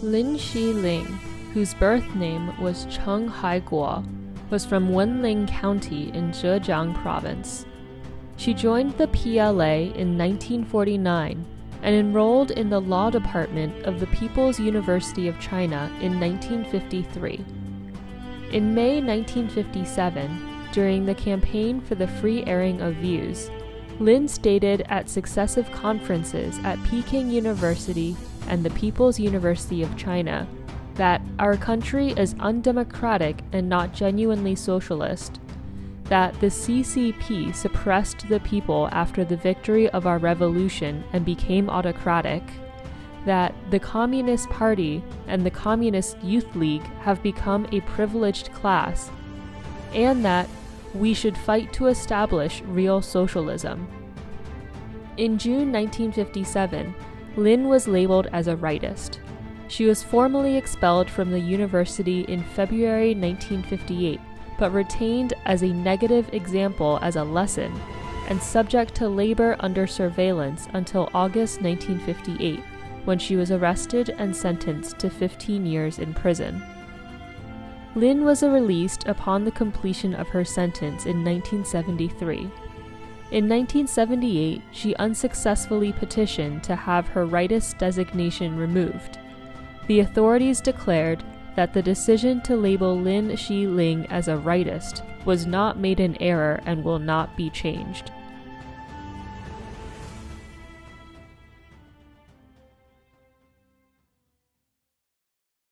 Lin Shi-ling, whose birth name was Cheng Haiguo, was from Wenling County in Zhejiang Province. She joined the PLA in 1949 and enrolled in the law department of the People's University of China in 1953. In May 1957, during the campaign for the free airing of views, Lin stated at successive conferences at Peking University and the People's University of China that our country is undemocratic and not genuinely socialist, that the CCP suppressed the people after the victory of our revolution and became autocratic, that the Communist Party and the Communist Youth League have become a privileged class, and that we should fight to establish real socialism. In June 1957, Lin was labeled as a rightist. She was formally expelled from the university in February 1958, but retained as a negative example as a lesson, and subject to labor under surveillance until August 1958, when she was arrested and sentenced to 15 years in prison. Lin was released upon the completion of her sentence in 1973. In 1978, she unsuccessfully petitioned to have her rightist designation removed. The authorities declared that the decision to label Lin Shi-ling as a rightist was not made in error and will not be changed.